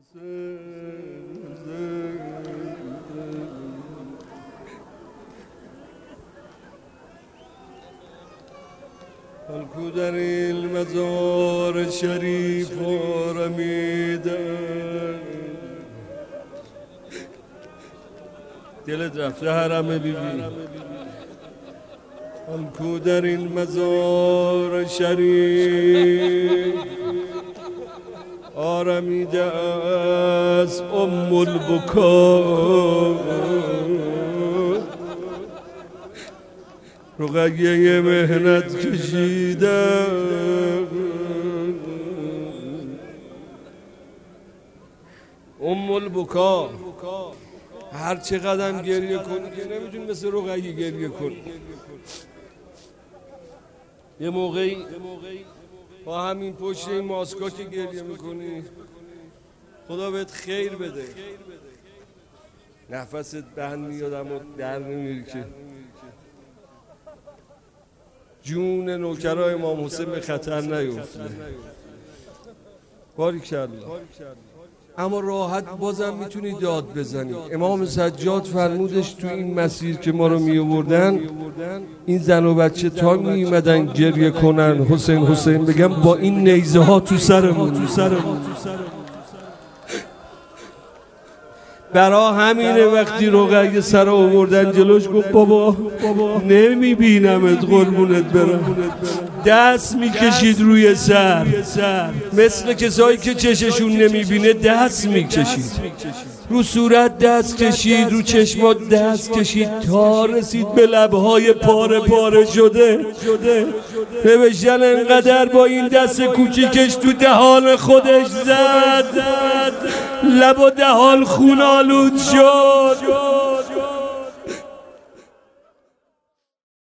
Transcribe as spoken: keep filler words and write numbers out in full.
الکو در این مزار شریف آرمیده دلت رفته حرم بیبی الکو در این مزار شریف آرمیده از ام البکا رقیه مهنت کشیده ام البکا هر چه قدم گریه کنی که نمیتونی مثل رقیه گریه کنی. یه موقعی با همین پشت این ماسکا که گریه میکنی خدا بهت خیر بده، نفست بند میادم و در نمیری که جون نوکرای امام حسین به خطر نیفته. باریکالله. اما راحت بازم میتونی داد بزنی. امام سجاد فرمودش تو این مسیر که ما رو می آوردن این زن و بچه تا می اومدن گریه کنن حسین حسین بگم با این نیزه ها تو سرمون تو سرمون برا همینه وقتی رقیه سر آوردن جلوش گفت بابا نمی بینمت قربونت برم، دست میکشید روی سر مثل کسایی که چششون نمیبینه دست میکشید رو صورت، دست کشید رو چشمات، دست کشید تا رسید به لبهای پاره پاره شده. نوشتن انقدر با این دست کوچیکش تو دهان خودش زد لب و دهان خون آلود شد.